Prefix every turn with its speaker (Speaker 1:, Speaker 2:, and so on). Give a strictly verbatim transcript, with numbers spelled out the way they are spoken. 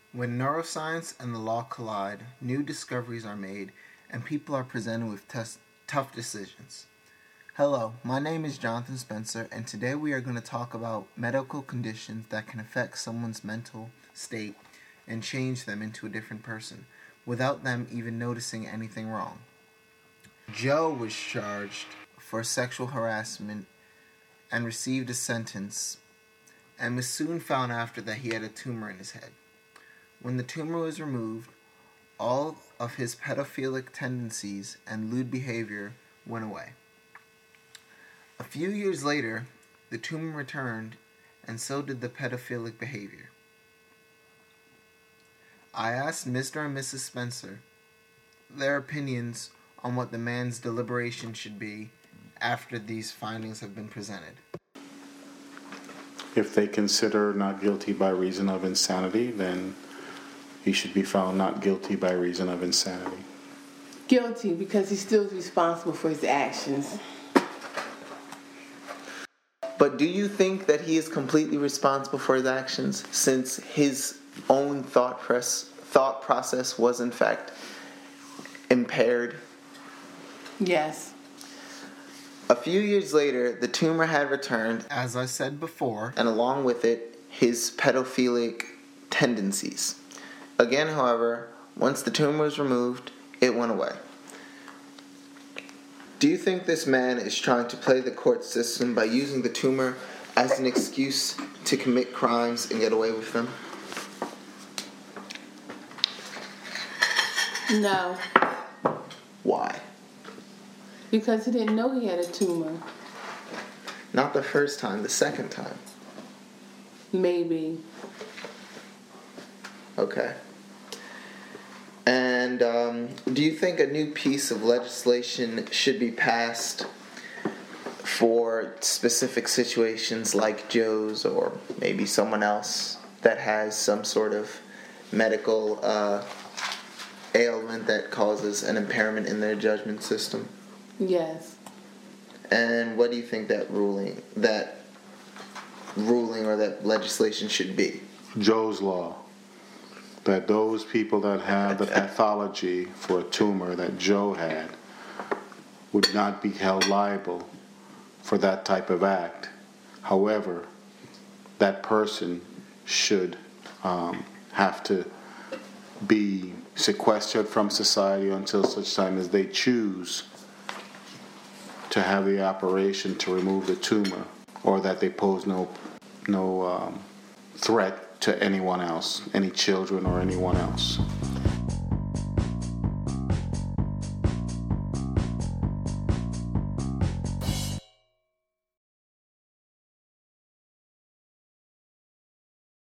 Speaker 1: When neuroscience and the law collide, new discoveries are made, and people are presented with tes- tough decisions. Hello, my name is Jonathan Spencer, and today we are going to talk about medical conditions that can affect someone's mental state and change them into a different person, without them even noticing anything wrong. Joe was charged for sexual harassment and received a sentence, and was soon found after that he had a tumor in his head. When the tumor was removed, all of his pedophilic tendencies and lewd behavior went away. A few years later, the tumor returned, and so did the pedophilic behavior. I asked Mister and Missus Spencer their opinions on what the man's deliberation should be after these findings have been presented.
Speaker 2: If they consider not guilty by reason of insanity, then he should be found not guilty by reason of insanity.
Speaker 3: Guilty, because he still is responsible for his actions.
Speaker 1: But do you think that he is completely responsible for his actions, since his own thought press, thought process was in fact impaired?
Speaker 3: Yes.
Speaker 1: A few years later, the tumor had returned, as I said before, and along with it, his pedophilic tendencies. Again, however, once the tumor was removed, it went away. Do you think this man is trying to play the court system by using the tumor as an excuse to commit crimes and get away with them?
Speaker 3: No.
Speaker 1: Why?
Speaker 3: Because he didn't know he had a tumor.
Speaker 1: Not the first time, the second time.
Speaker 3: Maybe.
Speaker 1: Okay. And um, do you think a new piece of legislation should be passed for specific situations like Joe's or maybe someone else that has some sort of medical uh, ailment that causes an impairment in their judgment system?
Speaker 3: Yes.
Speaker 1: And what do you think that ruling, that ruling or that legislation should be?
Speaker 2: Joe's Law. That those people that have the pathology for a tumor that Joe had would not be held liable for that type of act. However, that person should um, have to be sequestered from society until such time as they choose to have the operation to remove the tumor, or that they pose no no um, threat to anyone else, any children or anyone else.